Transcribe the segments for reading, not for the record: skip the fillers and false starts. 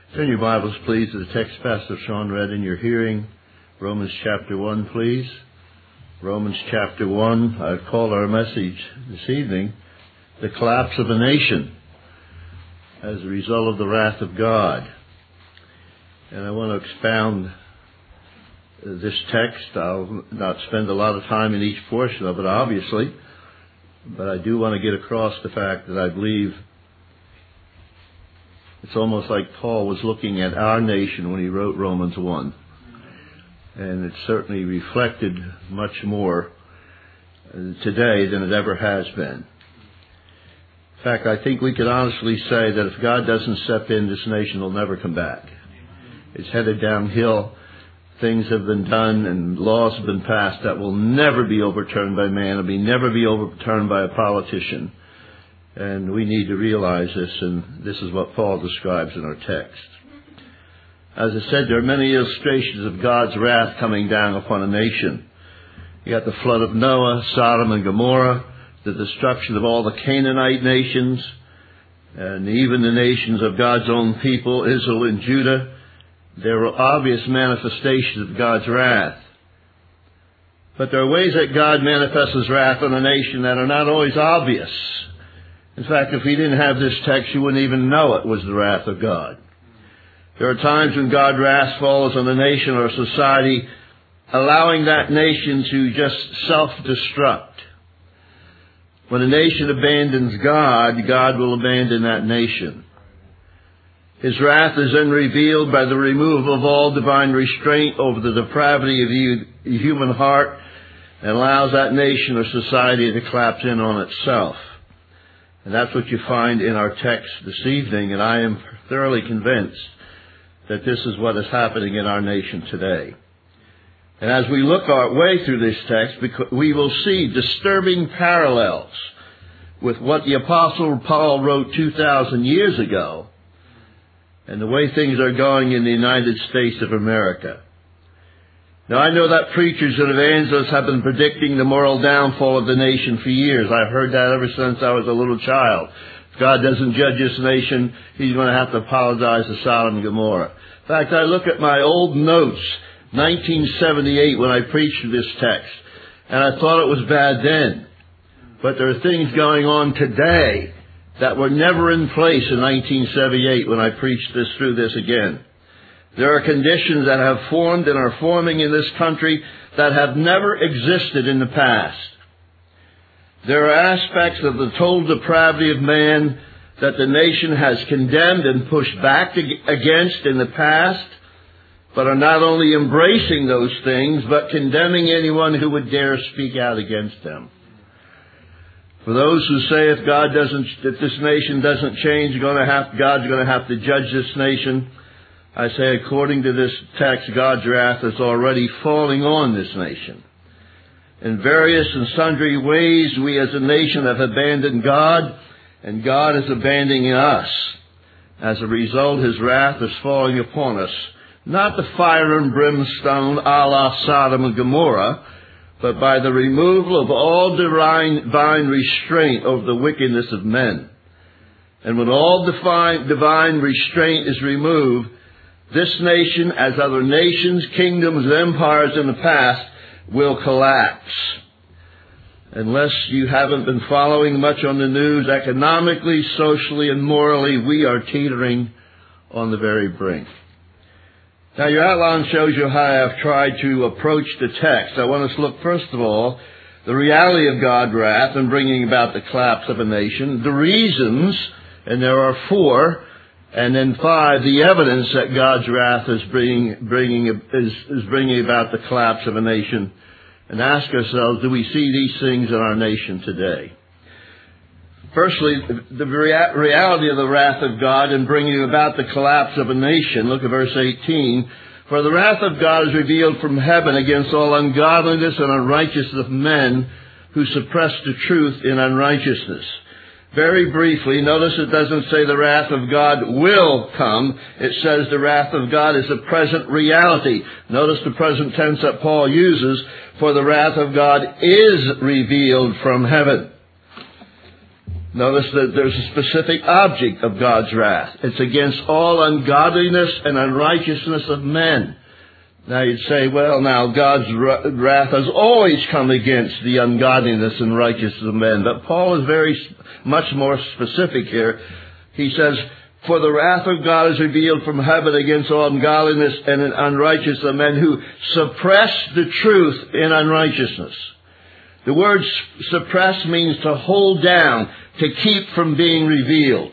Turn your Bibles, please, to the text Pastor Sean read in your hearing. Romans chapter 1, please. Romans chapter 1. I've called our message this evening, The Collapse of a Nation as a Result of the Wrath of God. And I want to expound this text. I'll not spend a lot of time in each portion of it, obviously, but I do want to get across the fact that I believe it's almost like Paul was looking at our nation when he wrote Romans 1. And it certainly reflected much more today than it ever has been. In fact, I think we could honestly say that if God doesn't step in, this nation will never come back. It's headed downhill. Things have been done and laws have been passed that will never be overturned by man. It will never be overturned by a politician. And we need to realize this, and this is what Paul describes in our text. As I said, there are many illustrations of God's wrath coming down upon a nation. You got the flood of Noah, Sodom and Gomorrah, the destruction of all the Canaanite nations, and even the nations of God's own people, Israel and Judah. There were obvious manifestations of God's wrath. But there are ways that God manifests His wrath on a nation that are not always obvious. In fact, if we didn't have this text, you wouldn't even know it was the wrath of God. There are times when God's wrath falls on a nation or a society, allowing that nation to just self-destruct. When a nation abandons God, God will abandon that nation. His wrath is then revealed by the removal of all divine restraint over the depravity of the human heart and allows that nation or society to collapse in on itself. And that's what you find in our text this evening, and I am thoroughly convinced that this is what is happening in our nation today. And as we look our way through this text, we will see disturbing parallels with what the Apostle Paul wrote 2,000 years ago and the way things are going in the United States of America. Now, I know that preachers and evangelists have been predicting the moral downfall of the nation for years. I've heard that ever since I was a little child. If God doesn't judge this nation, He's going to have to apologize to Sodom and Gomorrah. In fact, I look at my old notes, 1978, when I preached this text, and I thought it was bad then. But there are things going on today that were never in place in 1978 when I preached through this again. There are conditions that have formed and are forming in this country that have never existed in the past. There are aspects of the total depravity of man that the nation has condemned and pushed back against in the past, but are not only embracing those things, but condemning anyone who would dare speak out against them. For those who say if this nation doesn't change, God's going to have to judge this nation, I say, according to this text, God's wrath is already falling on this nation. In various and sundry ways, we as a nation have abandoned God, and God is abandoning us. As a result, His wrath is falling upon us. Not the fire and brimstone a la Sodom and Gomorrah, but by the removal of all divine restraint over the wickedness of men. And when all divine restraint is removed, this nation, as other nations, kingdoms, and empires in the past, will collapse. Unless you haven't been following much on the news, economically, socially, and morally, we are teetering on the very brink. Now, your outline shows you how I have tried to approach the text. I want us to look, first of all, the reality of God's wrath and bringing about the collapse of a nation, the reasons, and there are 4, and then 5, the evidence that God's wrath is bringing about the collapse of a nation. And ask ourselves, do we see these things in our nation today? Firstly, the reality of the wrath of God in bringing about the collapse of a nation. Look at verse 18. For the wrath of God is revealed from heaven against all ungodliness and unrighteousness of men who suppress the truth in unrighteousness. Very briefly, notice it doesn't say the wrath of God will come. It says the wrath of God is a present reality. Notice the present tense that Paul uses, for the wrath of God is revealed from heaven. Notice that there's a specific object of God's wrath. It's against all ungodliness and unrighteousness of men. Now you'd say, well, now God's wrath has always come against the ungodliness and righteousness of men. But Paul is very much more specific here. He says, for the wrath of God is revealed from heaven against all ungodliness and unrighteousness of men who suppress the truth in unrighteousness. The word suppress means to hold down, to keep from being revealed.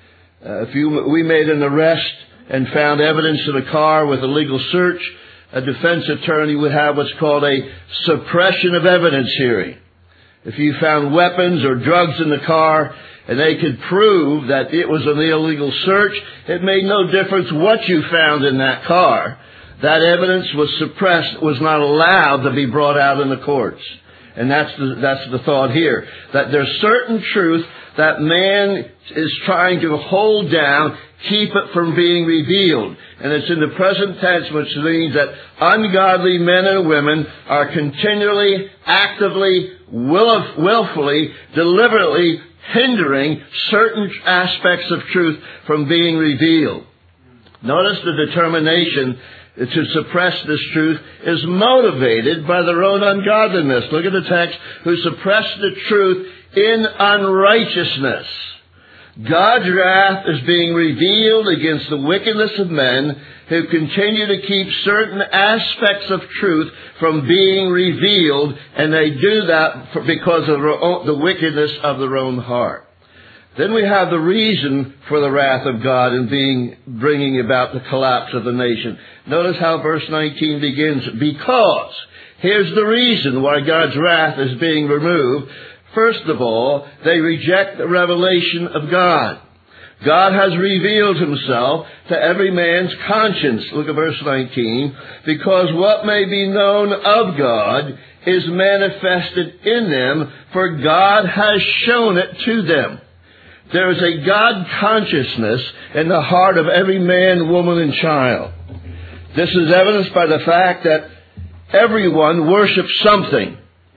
We made an arrest and found evidence in a car with a legal search, a defense attorney would have what's called a suppression of evidence hearing. If you found weapons or drugs in the car and they could prove that it was an illegal search, it made no difference what you found in that car. That evidence was suppressed, was not allowed to be brought out in the courts. And that's the thought here. That there's certain truth that man is trying to hold down, keep it from being revealed. And it's in the present tense, which means that ungodly men and women are continually, actively, willfully, deliberately hindering certain aspects of truth from being revealed. Notice the determination to suppress this truth is motivated by their own ungodliness. Look at the text, who suppress the truth in unrighteousness. God's wrath is being revealed against the wickedness of men who continue to keep certain aspects of truth from being revealed, and they do that because of the wickedness of their own heart. Then we have the reason for the wrath of God in bringing about the collapse of the nation. Notice how verse 19 begins. Because. Here's the reason why God's wrath is being removed. First of all, they reject the revelation of God. God has revealed himself to every man's conscience. Look at verse 19. Because what may be known of God is manifested in them, for God has shown it to them. There is a God consciousness in the heart of every man, woman, and child. This is evidenced by the fact that everyone worships something.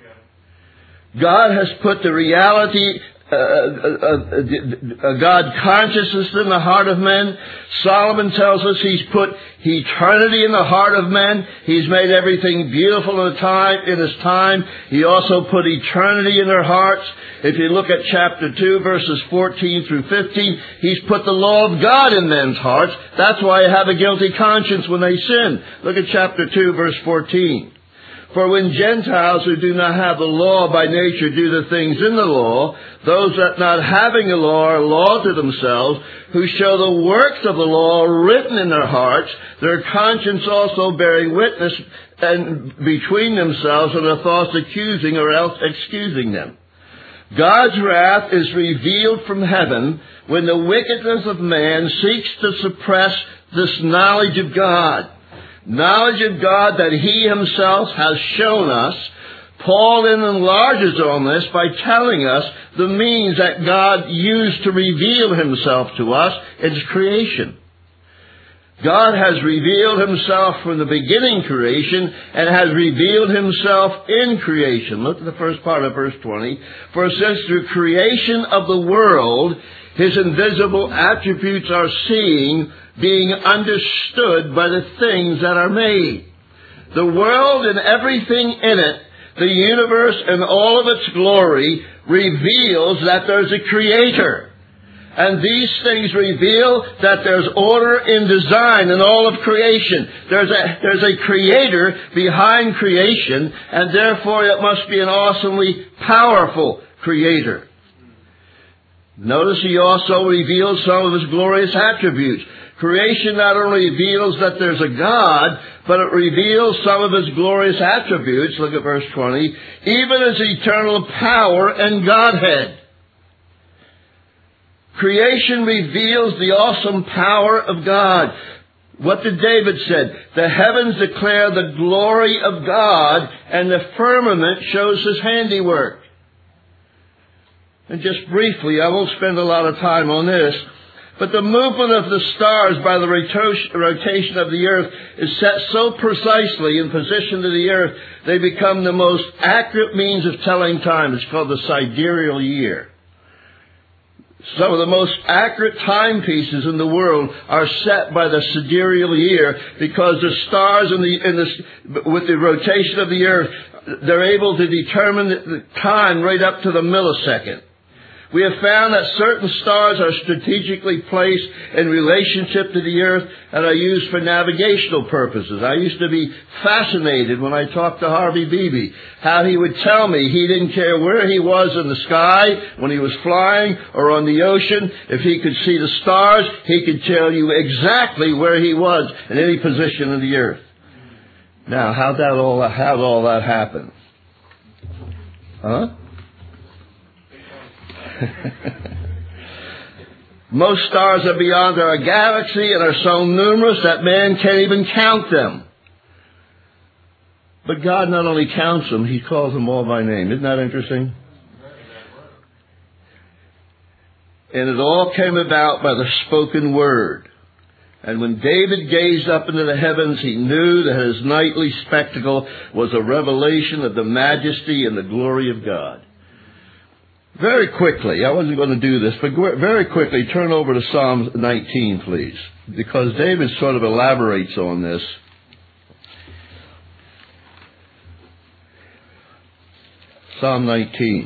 God has put the reality, God consciousness in the heart of men. Solomon tells us he's put eternity in the heart of men. He's made everything beautiful in his time. He also put eternity in their hearts. If you look at chapter 2, verses 14 through 15, he's put the law of God in men's hearts. That's why they have a guilty conscience when they sin. Look at chapter 2, verse 14. For when Gentiles who do not have the law by nature do the things in the law, those that not having the law are law to themselves, who show the works of the law written in their hearts, their conscience also bearing witness and between themselves and their thoughts accusing or else excusing them. God's wrath is revealed from heaven when the wickedness of man seeks to suppress this knowledge of God. Knowledge of God that he himself has shown us. Paul then enlarges on this by telling us the means that God used to reveal himself to us in his creation. God has revealed himself from the beginning creation and has revealed himself in creation. Look at the first part of verse 20. For since through creation of the world, his invisible attributes are being understood by the things that are made. The world and everything in it, the universe and all of its glory, reveals that there's a creator. And these things reveal that there's order in design in all of creation. There's a creator behind creation, and therefore it must be an awesomely powerful creator. Notice he also reveals some of his glorious attributes. Creation not only reveals that there's a God, but it reveals some of his glorious attributes. Look at verse 20. Even his eternal power and Godhead. Creation reveals the awesome power of God. What did David say? The heavens declare the glory of God, and the firmament shows his handiwork. And just briefly, I won't spend a lot of time on this, but the movement of the stars by the rotation of the earth is set so precisely in position to the earth, they become the most accurate means of telling time. It's called the sidereal year. Some of the most accurate timepieces in the world are set by the sidereal year, because the stars with the rotation of the earth, they're able to determine the time right up to the millisecond. We have found that certain stars are strategically placed in relationship to the earth and are used for navigational purposes. I used to be fascinated when I talked to Harvey Beebe, how he would tell me he didn't care where he was in the sky, when he was flying or on the ocean. If he could see the stars, he could tell you exactly where he was in any position of the earth. Now, how'd all that happen? Huh? Most stars are beyond our galaxy and are so numerous that man can't even count them. But God not only counts them, He calls them all by name. Isn't that interesting? And it all came about by the spoken word. And when David gazed up into the heavens, he knew that his nightly spectacle was a revelation of the majesty and the glory of God. Very quickly, I wasn't going to do this, but very quickly turn over to Psalm 19, please, because David sort of elaborates on this. Psalm 19.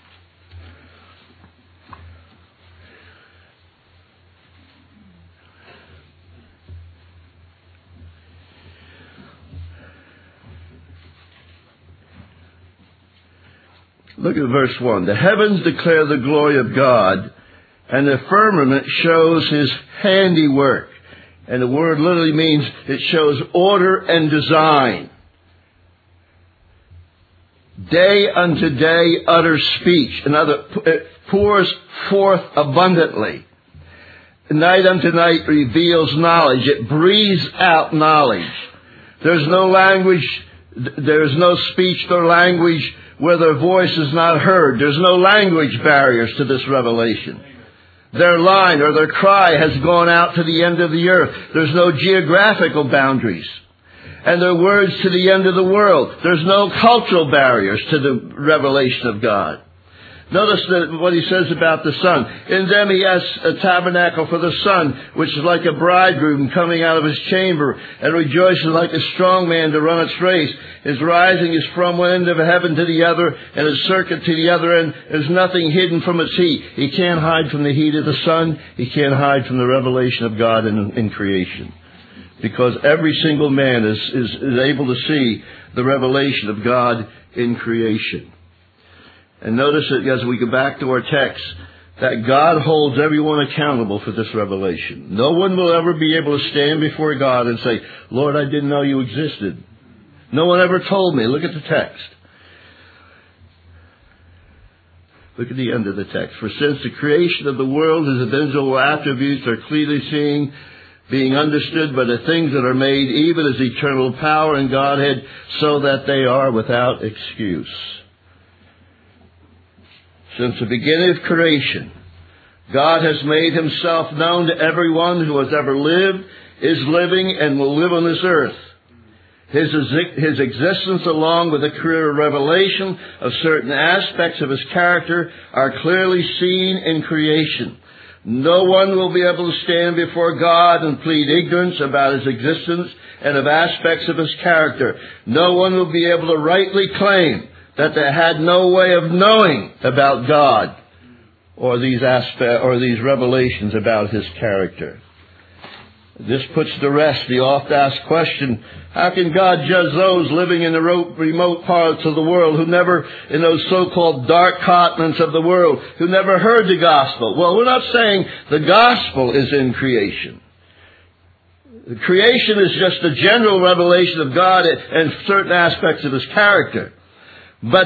Look at verse 1. The heavens declare the glory of God, and the firmament shows His handiwork. And the word literally means it shows order and design. Day unto day utters speech. It pours forth abundantly. Night unto night reveals knowledge. It breathes out knowledge. There's no language, there's no speech nor language where their voice is not heard. There's no language barriers to this revelation. Their line or their cry has gone out to the end of the earth. There's no geographical boundaries. And their words to the end of the world. There's no cultural barriers to the revelation of God. Notice what he says about the sun. In them he has a tabernacle for the sun, which is like a bridegroom coming out of his chamber, and rejoices like a strong man to run its race. His rising is from one end of heaven to the other, and his circuit to the other end. There's nothing hidden from its heat. He can't hide from the heat of the sun. He can't hide from the revelation of God in creation. Because every single man is able to see the revelation of God in creation. And notice that as we go back to our text, that God holds everyone accountable for this revelation. No one will ever be able to stand before God and say, Lord, I didn't know you existed. No one ever told me. Look at the text. Look at the end of the text. For since the creation of the world, His invisible attributes are clearly seen, being understood by the things that are made, even His eternal power and Godhead, so that they are without excuse. Since the beginning of creation, God has made Himself known to everyone who has ever lived, is living, and will live on this earth. His existence, along with the clear revelation of certain aspects of His character, are clearly seen in creation. No one will be able to stand before God and plead ignorance about His existence and of aspects of His character. No one will be able to rightly claim that they had no way of knowing about God or these revelations about His character. This puts to rest the oft-asked question, how can God judge those living in the remote parts of the world who never, in those so-called dark continents of the world, who never heard the gospel? Well, we're not saying the gospel is in creation. The creation is just a general revelation of God and certain aspects of His character. But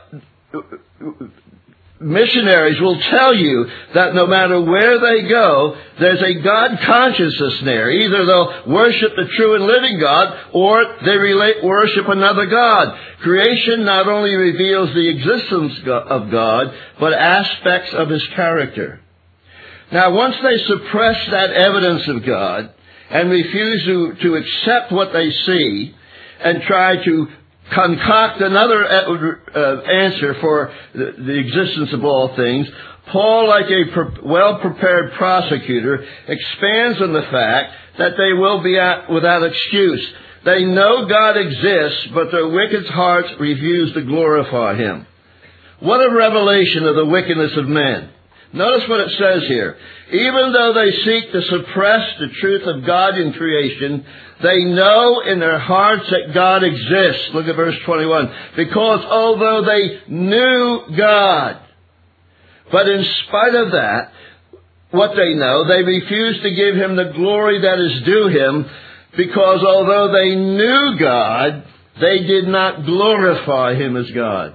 missionaries will tell you that no matter where they go, there's a God consciousness there. Either they'll worship the true and living God, or they worship another God. Creation not only reveals the existence of God, but aspects of His character. Now, once they suppress that evidence of God and refuse to accept what they see and try to concoct another answer for the existence of all things, Paul, like a well-prepared prosecutor, expands on the fact that they will be without excuse. They know God exists, but their wicked hearts refuse to glorify Him. What a revelation of the wickedness of men. Notice what it says here. Even though they seek to suppress the truth of God in creation, they know in their hearts that God exists. Look at verse 21. Because although they knew God, but in spite of that, what they know, they refuse to give Him the glory that is due Him, because although they knew God, they did not glorify Him as God.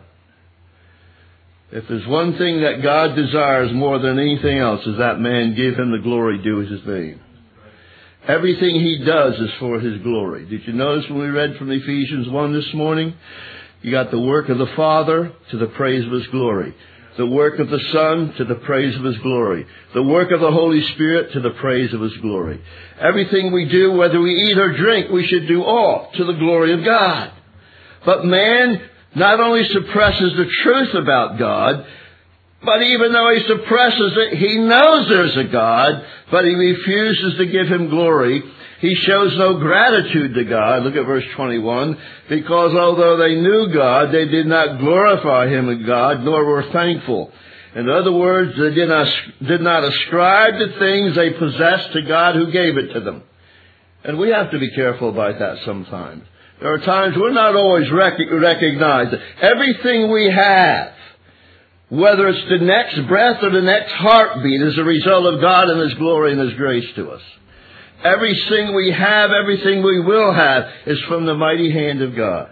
If there's one thing that God desires more than anything else, is that man give Him the glory due His name. Everything He does is for His glory. Did you notice when we read from Ephesians 1 this morning? You got the work of the Father to the praise of His glory. The work of the Son to the praise of His glory. The work of the Holy Spirit to the praise of His glory. Everything we do, whether we eat or drink, we should do all to the glory of God. But man not only suppresses the truth about God, but even though he suppresses it, he knows there's a God, but he refuses to give Him glory. He shows no gratitude to God. Look at verse 21. Because although they knew God, they did not glorify Him as God, nor were thankful. In other words, they did not ascribe the things they possessed to God who gave it to them. And we have to be careful about that sometimes. There are times we're not always recognized. Everything we have, whether it's the next breath or the next heartbeat, is a result of God and His glory and His grace to us. Everything we have, everything we will have, is from the mighty hand of God.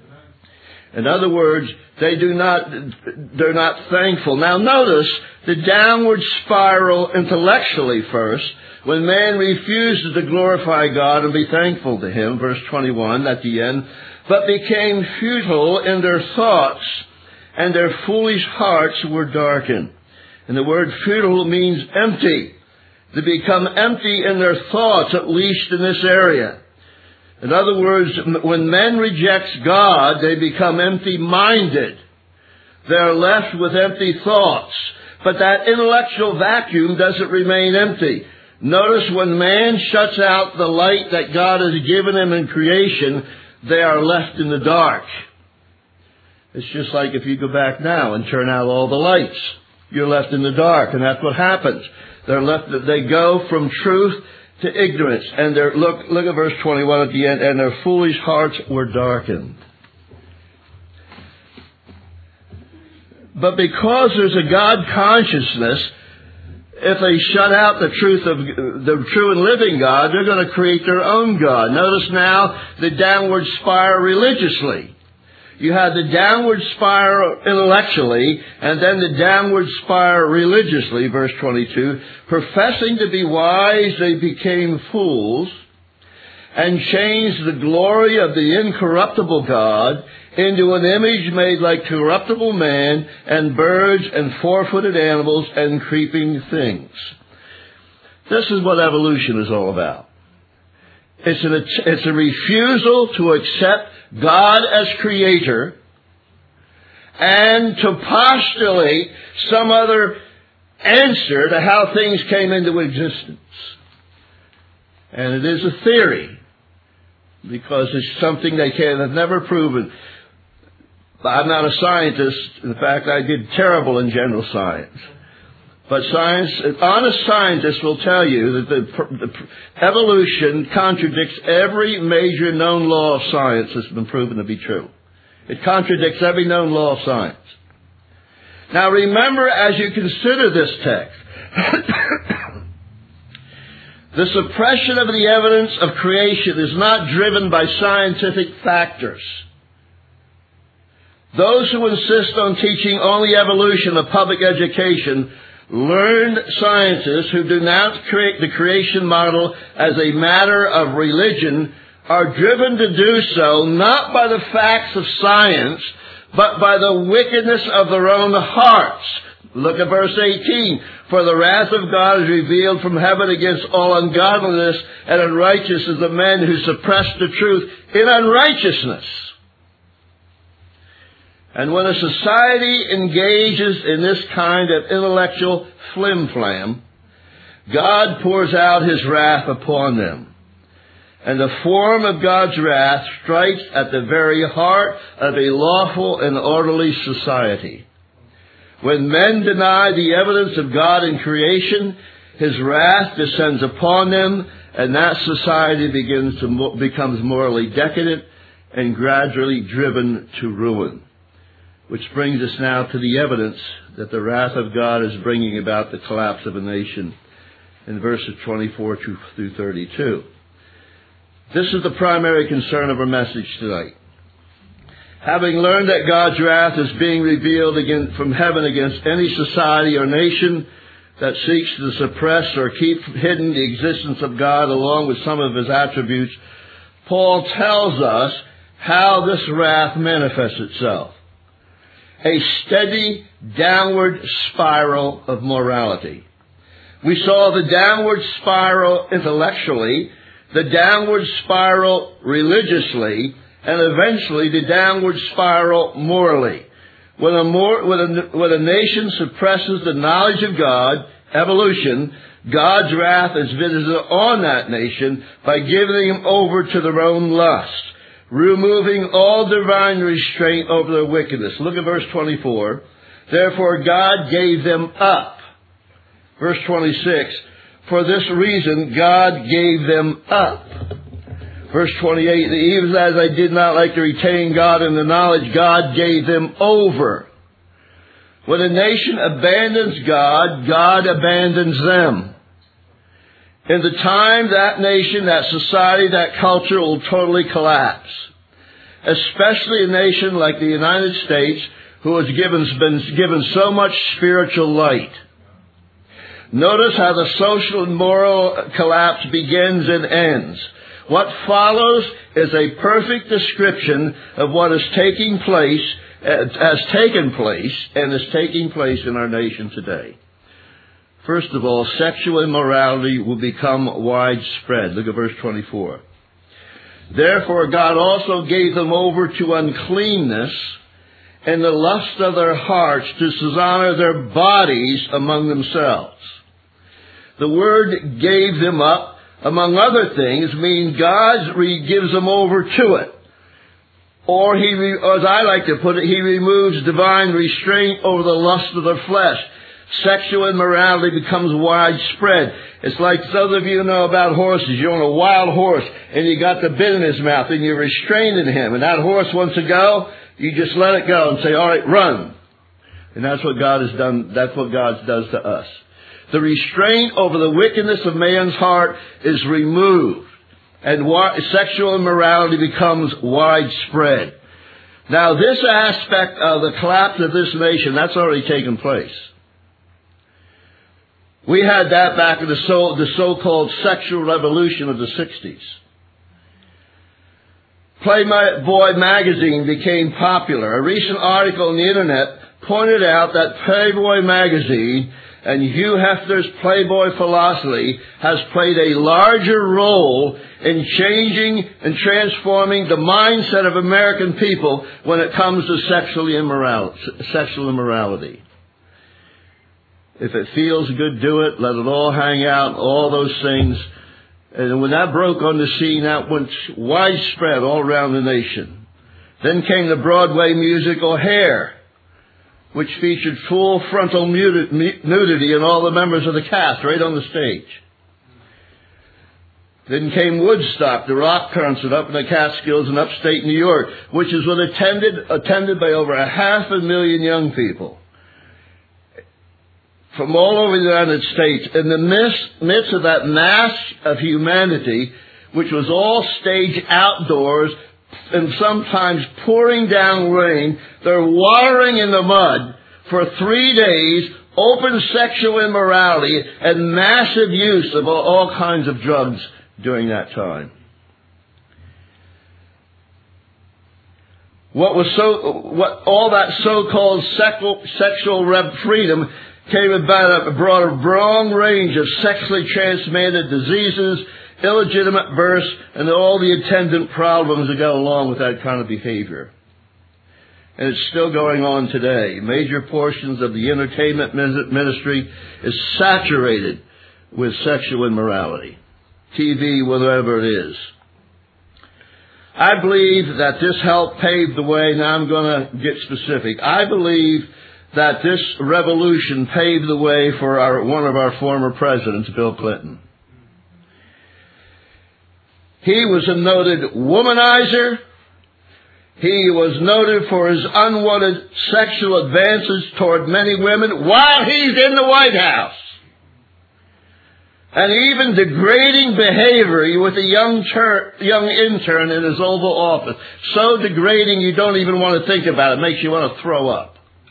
In other words, they're not thankful. Now notice the downward spiral intellectually first, when man refuses to glorify God and be thankful to Him, verse 21 at the end, but became futile in their thoughts, and their foolish hearts were darkened. And the word futile means empty. To become empty in their thoughts, at least in this area. In other words, when men reject God, they become empty-minded. They're left with empty thoughts. But that intellectual vacuum doesn't remain empty. Notice when man shuts out the light that God has given him in creation, they are left in the dark. It's just like if you go back now and turn out all the lights. You're left in the dark, and that's what happens. They go from truth to ignorance. And look at verse 21 at the end. And their foolish hearts were darkened. But because there's a God consciousness, if they shut out the truth of the true and living God, they're going to create their own God. Notice now the downward spiral religiously. You had the downward spiral intellectually, and then the downward spiral religiously, verse 22. Professing to be wise, they became fools, and changed the glory of the incorruptible God into an image made like corruptible man, and birds, and four-footed animals, and creeping things. This is what evolution is all about. It's a refusal to accept God as creator and to postulate some other answer to how things came into existence. And it is a theory, because it's something they have never proven. I'm not a scientist. In fact, I did terrible in general science. But honest scientists will tell you that the evolution contradicts every major known law of science that's been proven to be true. It contradicts every known law of science. Now remember, as you consider this text, the suppression of the evidence of creation is not driven by scientific factors. Those who insist on teaching only evolution of public education, learned scientists who do not create the creation model as a matter of religion, are driven to do so not by the facts of science, but by the wickedness of their own hearts. Look at verse 18. For the wrath of God is revealed from heaven against all ungodliness and unrighteousness of men who suppress the truth in unrighteousness. And when a society engages in this kind of intellectual flim-flam, God pours out His wrath upon them. And the form of God's wrath strikes at the very heart of a lawful and orderly society. When men deny the evidence of God in creation, His wrath descends upon them, and that society becomes morally decadent and gradually driven to ruin. Which brings us now to the evidence that the wrath of God is bringing about the collapse of a nation in verses 24 through 32. This is the primary concern of our message tonight. Having learned that God's wrath is being revealed from heaven against any society or nation that seeks to suppress or keep hidden the existence of God along with some of His attributes, Paul tells us how this wrath manifests itself. A steady downward spiral of morality. We saw the downward spiral intellectually, the downward spiral religiously, and eventually the downward spiral morally. When a nation suppresses the knowledge of God, evolution, God's wrath is visited on that nation by giving them over to their own lust, removing all divine restraint over their wickedness. Look at verse 24. Therefore God gave them up. Verse 26. For this reason God gave them up. Verse 28. Even as I did not like to retain God in the knowledge, God gave them over. When a nation abandons God, God abandons them. In the time, that nation, that society, that culture will totally collapse. Especially a nation like the United States, who has been given so much spiritual light. Notice how the social and moral collapse begins and ends. What follows is a perfect description of what is taking place, has taken place, and is taking place in our nation today. First of all, sexual immorality will become widespread. Look at verse 24. Therefore God also gave them over to uncleanness and the lust of their hearts to dishonor their bodies among themselves. The word gave them up, among other things, means God gives them over to it. Or as I like to put it, He removes divine restraint over the lust of their flesh. Sexual immorality becomes widespread. It's like some of you know about horses. You're on a wild horse and you got the bit in his mouth and you're restraining him. And that horse wants to go, you just let it go and say, all right, run. And that's what God has done. That's what God does to us. The restraint over the wickedness of man's heart is removed. And sexual immorality becomes widespread. Now this aspect of the collapse of this nation, that's already taken place. We had that back in the so-called sexual revolution of the 60s. Playboy magazine became popular. A recent article on the internet pointed out that Playboy magazine and Hugh Hefner's Playboy philosophy has played a larger role in changing and transforming the mindset of American people when it comes to sexual immorality. If it feels good, do it. Let it all hang out, all those things. And when that broke on the scene, that went widespread all around the nation. Then came the Broadway musical Hair, which featured full frontal nudity in all the members of the cast right on the stage. Then came Woodstock, the rock concert up in the Catskills in upstate New York, which was attended by over 500,000 young people from all over the United States. In the midst of that mass of humanity, which was all staged outdoors and sometimes pouring down rain, they're wallowing in the mud for 3 days, open sexual immorality and massive use of all kinds of drugs during that time. All that so-called sexual freedom came about, brought a broad range of sexually transmitted diseases, illegitimate births, and all the attendant problems that go along with that kind of behavior. And it's still going on today. Major portions of the entertainment ministry is saturated with sexual immorality. TV, whatever it is. I believe that this helped pave the way. Now I'm going to get specific. I believe that this revolution paved the way for one of our former presidents, Bill Clinton. He was a noted womanizer. He was noted for his unwanted sexual advances toward many women while he's in the White House. And even degrading behavior with a young intern in his Oval Office. So degrading you don't even want to think about it. It makes you want to throw up.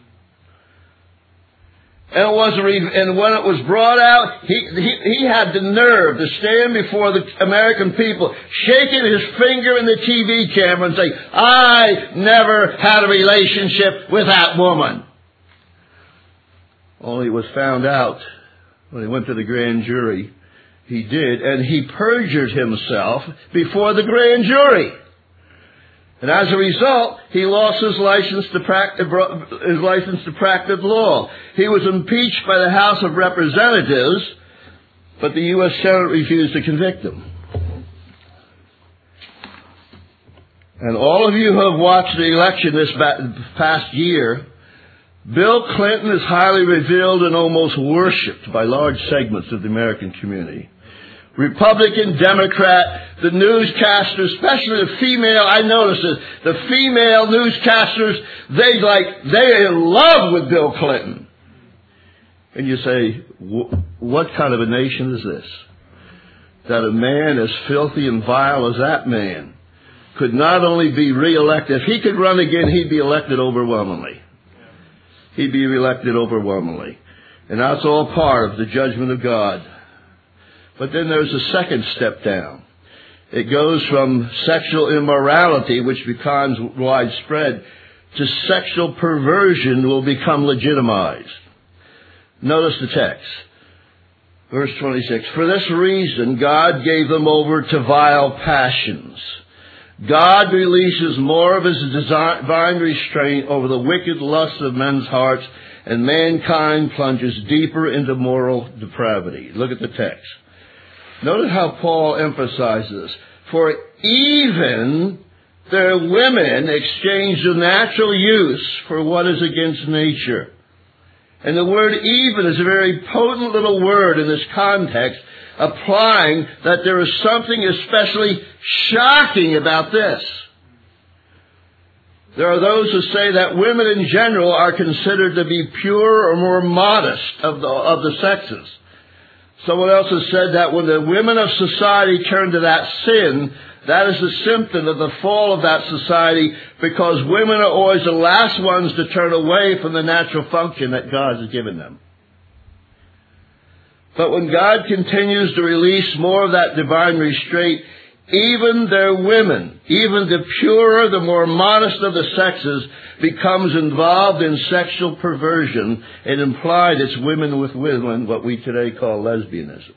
And when it was brought out, he had the nerve to stand before the American people, shaking his finger in the TV camera and say, I never had a relationship with that woman. Only it was found out when he went to the grand jury. He did, and he perjured himself before the grand jury. And as a result, he lost his license to practice law. He was impeached by the House of Representatives, but the U.S. Senate refused to convict him. And all of you who have watched the election this past year, Bill Clinton is highly revered and almost worshipped by large segments of the American community. Republican, Democrat, the newscasters, especially the female, I noticed it, the female newscasters, they're in love with Bill Clinton. And you say, what kind of a nation is this? That a man as filthy and vile as that man could not only be reelected, if he could run again, he'd be elected overwhelmingly. He'd be reelected overwhelmingly. And that's all part of the judgment of God. But then there's a second step down. It goes from sexual immorality, which becomes widespread, to sexual perversion will become legitimized. Notice the text. Verse 26. For this reason, God gave them over to vile passions. God releases more of his divine restraint over the wicked lusts of men's hearts, and mankind plunges deeper into moral depravity. Look at the text. Notice how Paul emphasizes, for even their women exchange the natural use for what is against nature. And the word even is a very potent little word in this context, applying that there is something especially shocking about this. There are those who say that women in general are considered to be pure or more modest of the sexes. Someone else has said that when the women of society turn to that sin, that is a symptom of the fall of that society, because women are always the last ones to turn away from the natural function that God has given them. But when God continues to release more of that divine restraint, even their women, even the purer, the more modest of the sexes, becomes involved in sexual perversion, and implied it's women with women, what we today call lesbianism.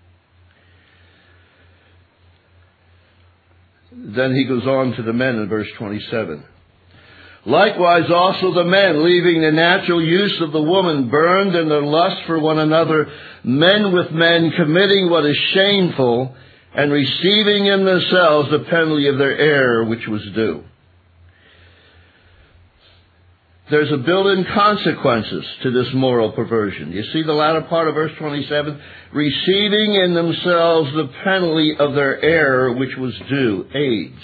Then he goes on to the men in verse 27. Likewise also the men, leaving the natural use of the woman, burned in their lust for one another, men with men, committing what is shameful, and receiving in themselves the penalty of their error which was due. There's a built-in consequences to this moral perversion. You see the latter part of verse 27? Receiving in themselves the penalty of their error which was due. AIDS.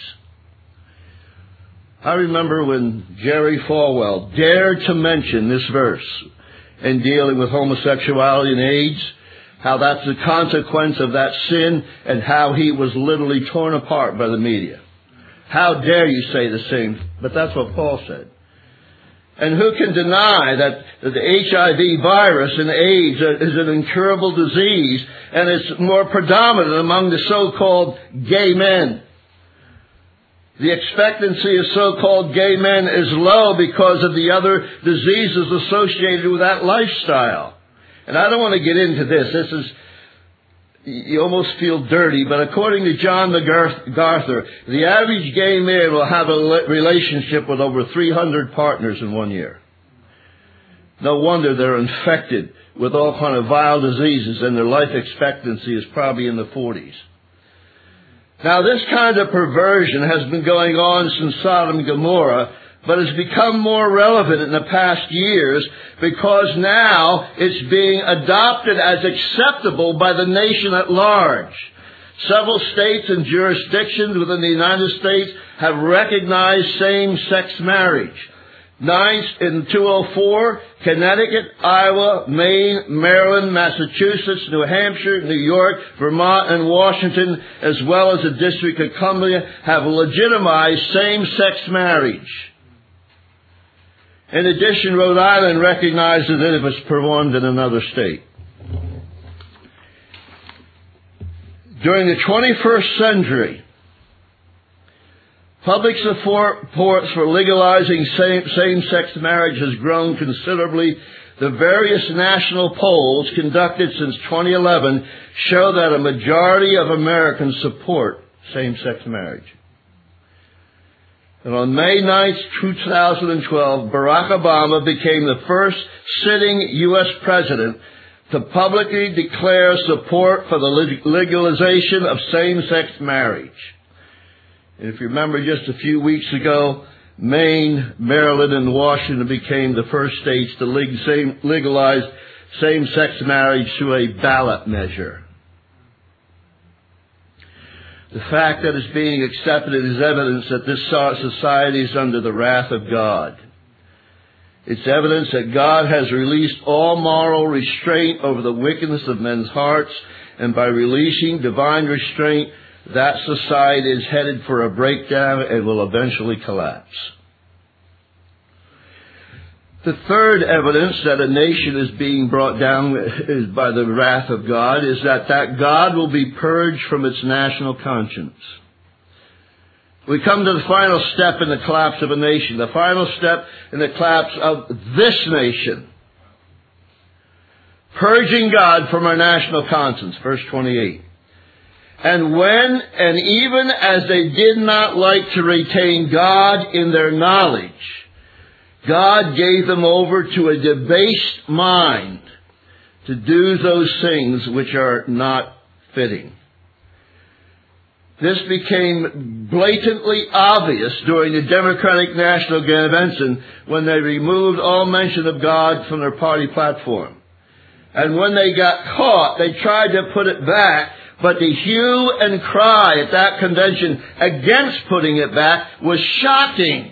I remember when Jerry Falwell dared to mention this verse in dealing with homosexuality and AIDS, how that's the consequence of that sin, and how he was literally torn apart by the media. How dare you say the same? But that's what Paul said. And who can deny that the HIV virus and AIDS is an incurable disease, and it's more predominant among the so-called gay men? The expectancy of so-called gay men is low because of the other diseases associated with that lifestyle. And I don't want to get into this. you almost feel dirty, but according to John MacArthur, the average gay man will have a relationship with over 300 partners in 1 year. No wonder they're infected with all kind of vile diseases, and their life expectancy is probably in the 40s. Now, this kind of perversion has been going on since Sodom and Gomorrah, but has become more relevant in the past years because now it's being adopted as acceptable by the nation at large. Several states and jurisdictions within the United States have recognized same-sex marriage. 9 in 204, Connecticut, Iowa, Maine, Maryland, Massachusetts, New Hampshire, New York, Vermont, and Washington, as well as the District of Columbia, have legitimized same-sex marriage. In addition, Rhode Island recognizes it if it's performed in another state. During the 21st century, public support for legalizing same-sex marriage has grown considerably. The various national polls conducted since 2011 show that a majority of Americans support same-sex marriage. And on May 9, 2012, Barack Obama became the first sitting U.S. president to publicly declare support for the legalization of same-sex marriage. And if you remember, just a few weeks ago, Maine, Maryland, and Washington became the first states to legalize same-sex marriage through a ballot measure. The fact that it's being accepted is evidence that this society is under the wrath of God. It's evidence that God has released all moral restraint over the wickedness of men's hearts, and by releasing divine restraint, that society is headed for a breakdown and will eventually collapse. The third evidence that a nation is being brought down by the wrath of God is that God will be purged from its national conscience. We come to the final step in the collapse of a nation, the final step in the collapse of this nation. Purging God from our national conscience, verse 28. And when, and even as they did not like to retain God in their knowledge, God gave them over to a debased mind to do those things which are not fitting. This became blatantly obvious during the Democratic National Convention when they removed all mention of God from their party platform. And when they got caught, they tried to put it back, but the hue and cry at that convention against putting it back was shocking.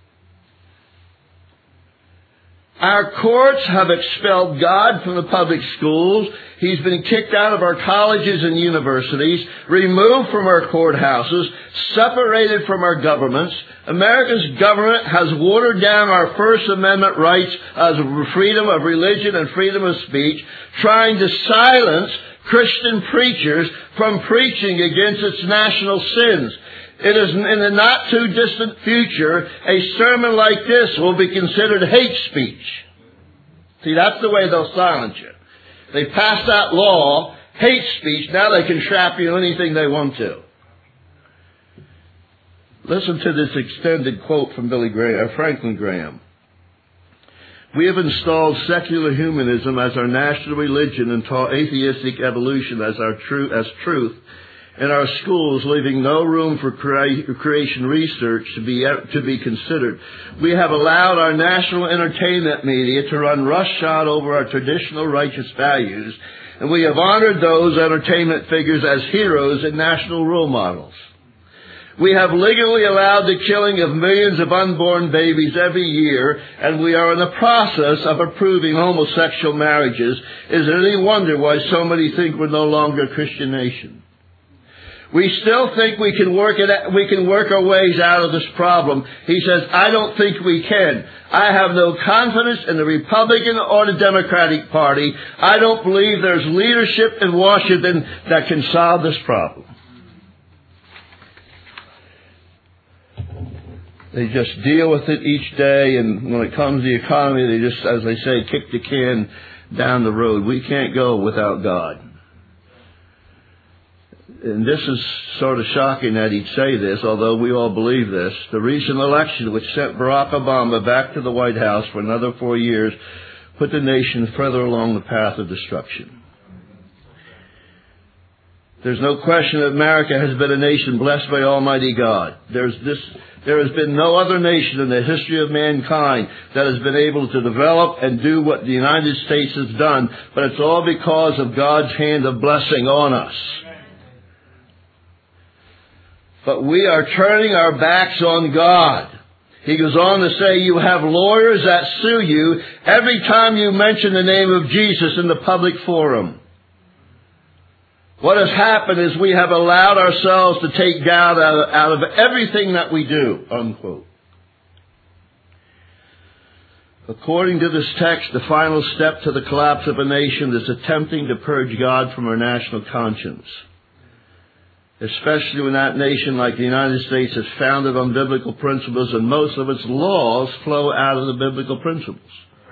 Our courts have expelled God from the public schools. He's been kicked out of our colleges and universities, removed from our courthouses, separated from our governments. America's government has watered down our First Amendment rights as freedom of religion and freedom of speech, trying to silence Christian preachers from preaching against its national sins. It is in the not too distant future, a sermon like this will be considered hate speech. See, that's the way they'll silence you. They pass that law, hate speech, now they can trap you in anything they want to. Listen to this extended quote from Franklin Graham. We have installed secular humanism as our national religion and taught atheistic evolution as truth in our schools, leaving no room for creation research to be considered. We have allowed our national entertainment media to run roughshod over our traditional righteous values, and we have honored those entertainment figures as heroes and national role models. We have legally allowed the killing of millions of unborn babies every year, and we are in the process of approving homosexual marriages. Is it any wonder why so many think we're no longer a Christian nation? We still think we can work our ways out of this problem. He says, I don't think we can. I have no confidence in the Republican or the Democratic Party. I don't believe there's leadership in Washington that can solve this problem. They just deal with it each day, and when it comes to the economy, they just, as they say, kick the can down the road. We can't go without God. and this is sort of shocking that he'd say this, although we all believe this, the recent election which sent Barack Obama back to the White House for another 4 years put the nation further along the path of destruction. There's no question that America has been a nation blessed by Almighty God. There has been no other nation in the history of mankind that has been able to develop and do what the United States has done, but it's all because of God's hand of blessing on us. But we are turning our backs on God. He goes on to say, you have lawyers that sue you every time you mention the name of Jesus in the public forum. What has happened is we have allowed ourselves to take God out of everything that we do, unquote. According to this text, the final step to the collapse of a nation is attempting to purge God from our national conscience. Especially when that nation, like the United States, is founded on biblical principles and most of its laws flow out of the biblical principles.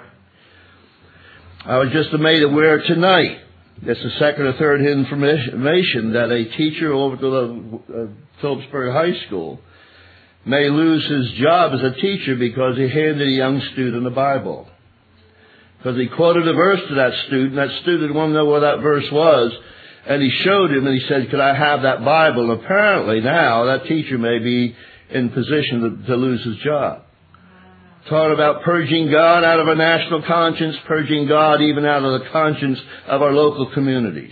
I was just made aware tonight, it's the second or third information, that a teacher over to the Phillipsburg High School may lose his job as a teacher because he handed a young student a Bible. Because he quoted a verse to that student wanted to know where that verse was. And he showed him and he said, could I have that Bible? And apparently now that teacher may be in position to lose his job. Taught about purging God out of our national conscience, purging God even out of the conscience of our local communities.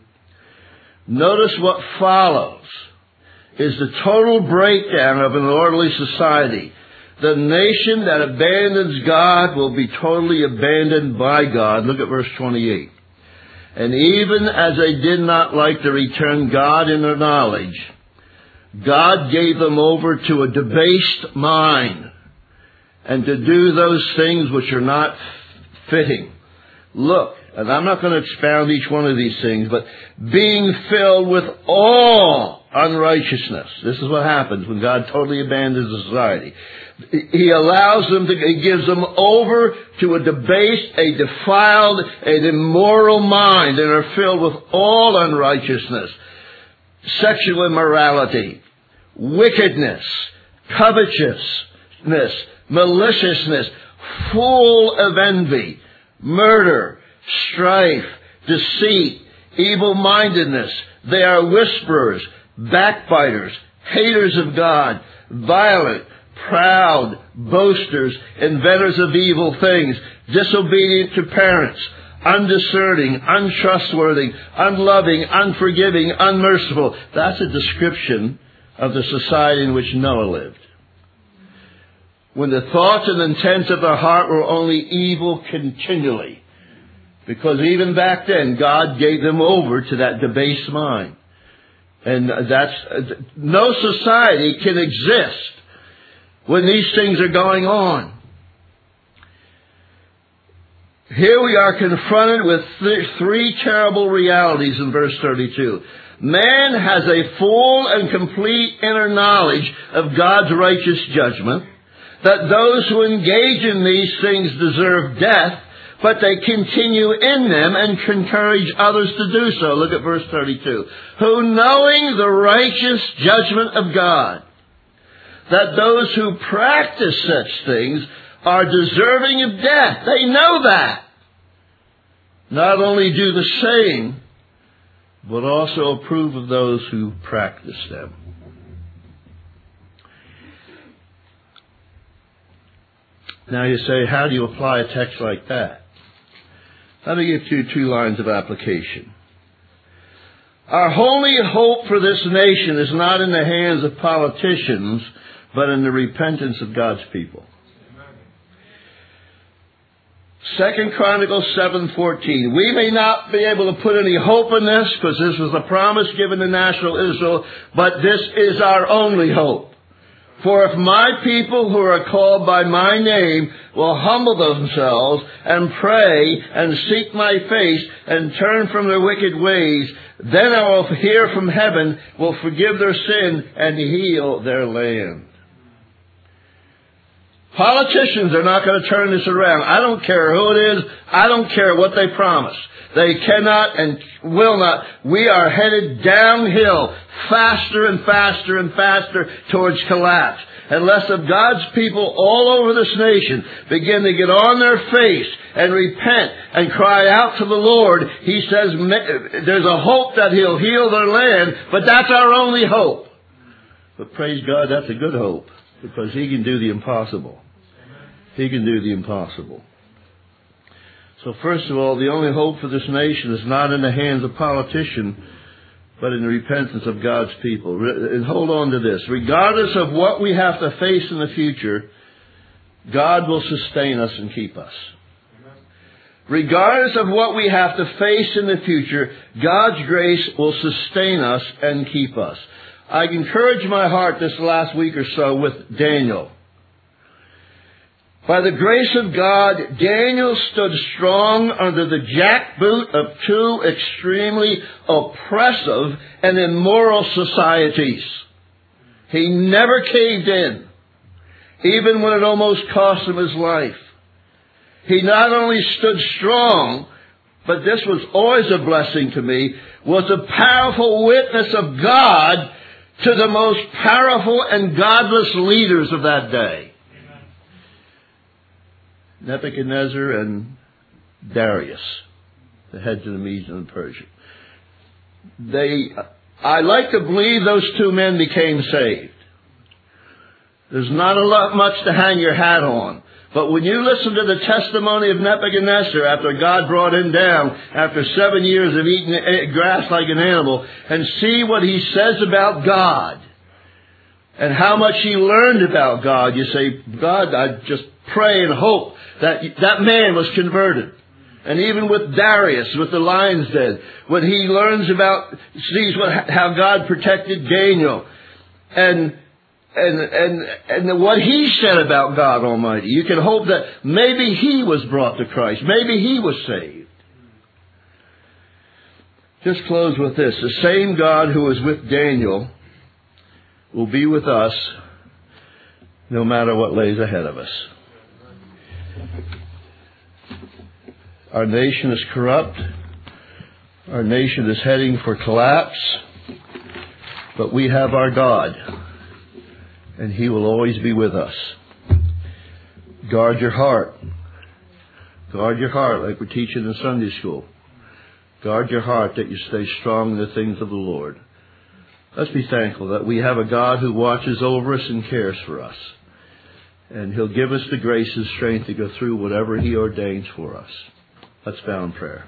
Notice what follows is the total breakdown of an orderly society. The nation that abandons God will be totally abandoned by God. Look at verse 28. And even as they did not like to return God in their knowledge, God gave them over to a debased mind and to do those things which are not fitting. Look, and I'm not going to expound each one of these things, but being filled with all unrighteousness. This is what happens when God totally abandons a society. He allows them he gives them over to a debased, a defiled, an immoral mind, and are filled with all unrighteousness, sexual immorality, wickedness, covetousness, maliciousness, full of envy, murder, strife, deceit, evil-mindedness. They are whisperers, backbiters, haters of God, violent, proud, boasters, inventors of evil things, disobedient to parents, undiscerning, untrustworthy, unloving, unforgiving, unmerciful. That's a description of the society in which Noah lived. When the thoughts and intents of their heart were only evil continually. Because even back then, God gave them over to that debased mind. And no society can exist when these things are going on. Here we are confronted with three terrible realities in verse 32. Man has a full and complete inner knowledge of God's righteous judgment, that those who engage in these things deserve death, but they continue in them and encourage others to do so. Look at verse 32. Who, knowing the righteous judgment of God, that those who practice such things are deserving of death. They know that. Not only do the same, but also approve of those who practice them. Now you say, how do you apply a text like that? Let me give you 2 lines of application. Our only hope for this nation is not in the hands of politicians, but in the repentance of God's people. 2 Chronicles 7:14. We may not be able to put any hope in this, because this was a promise given to national Israel, but this is our only hope. For if my people who are called by my name will humble themselves and pray and seek my face and turn from their wicked ways, then I will hear from heaven, will forgive their sin and heal their land. Politicians are not going to turn this around. I don't care who it is. I don't care what they promise. They cannot and will not. We are headed downhill faster and faster and faster towards collapse. Unless of God's people all over this nation begin to get on their face and repent and cry out to the Lord, He says there's a hope that He'll heal their land, but that's our only hope. But praise God, that's a good hope, because He can do the impossible. He can do the impossible. So first of all, the only hope for this nation is not in the hands of politicians, but in the repentance of God's people. And hold on to this. Regardless of what we have to face in the future, God will sustain us and keep us. Regardless of what we have to face in the future, God's grace will sustain us and keep us. I encouraged my heart this last week or so with Daniel. By the grace of God, Daniel stood strong under the jackboot of two extremely oppressive and immoral societies. He never caved in, even when it almost cost him his life. He not only stood strong, but this was always a blessing to me, was a powerful witness of God to the most powerful and godless leaders of that day. Nebuchadnezzar and Darius, the heads of the Medes and the Persians. I like to believe those two men became saved. There's not much to hang your hat on. But when you listen to the testimony of Nebuchadnezzar after God brought him down after 7 years of eating grass like an animal, and see what he says about God and how much he learned about God, you say, God, I just pray and hope that that man was converted. And even with Darius, with the lion's den, when he learns about, sees how God protected Daniel, and what he said about God Almighty, you can hope that maybe he was brought to Christ. Maybe he was saved. Just close with this. The same God who was with Daniel will be with us no matter what lays ahead of us. Our nation is corrupt. Our nation is heading for collapse. But we have our God, and He will always be with us. Guard your heart. Guard your heart, like we're teaching in Sunday school. Guard your heart that you stay strong in the things of the Lord. Let's be thankful that we have a God who watches over us and cares for us. And He'll give us the grace and strength to go through whatever He ordains for us. Let's bow in prayer.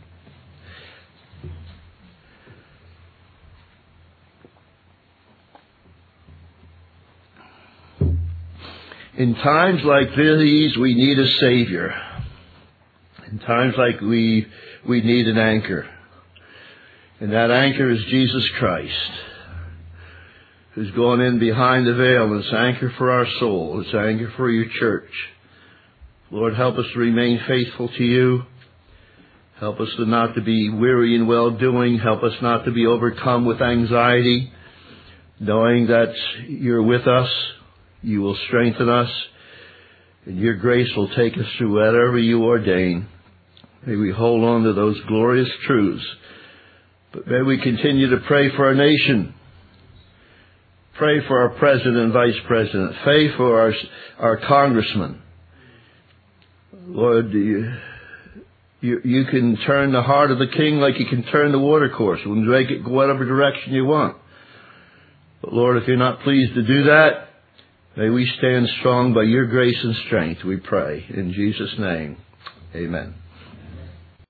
In times like these, we need a Savior. In times like we need an anchor. And that anchor is Jesus Christ, who's gone in behind the veil, and it's anchor for our soul. It's anchor for your church. Lord, help us to remain faithful to You. Help us not to be weary in well-doing. Help us not to be overcome with anxiety, knowing that You're with us. You will strengthen us, and Your grace will take us through whatever You ordain. May we hold on to those glorious truths. But may we continue to pray for our nation. Pray for our president and vice president. Pray for our congressmen. Lord, you can turn the heart of the king like You can turn the water course and make it go whatever direction You want. But Lord, if You're not pleased to do that, may we stand strong by Your grace and strength, we pray. In Jesus' name, amen.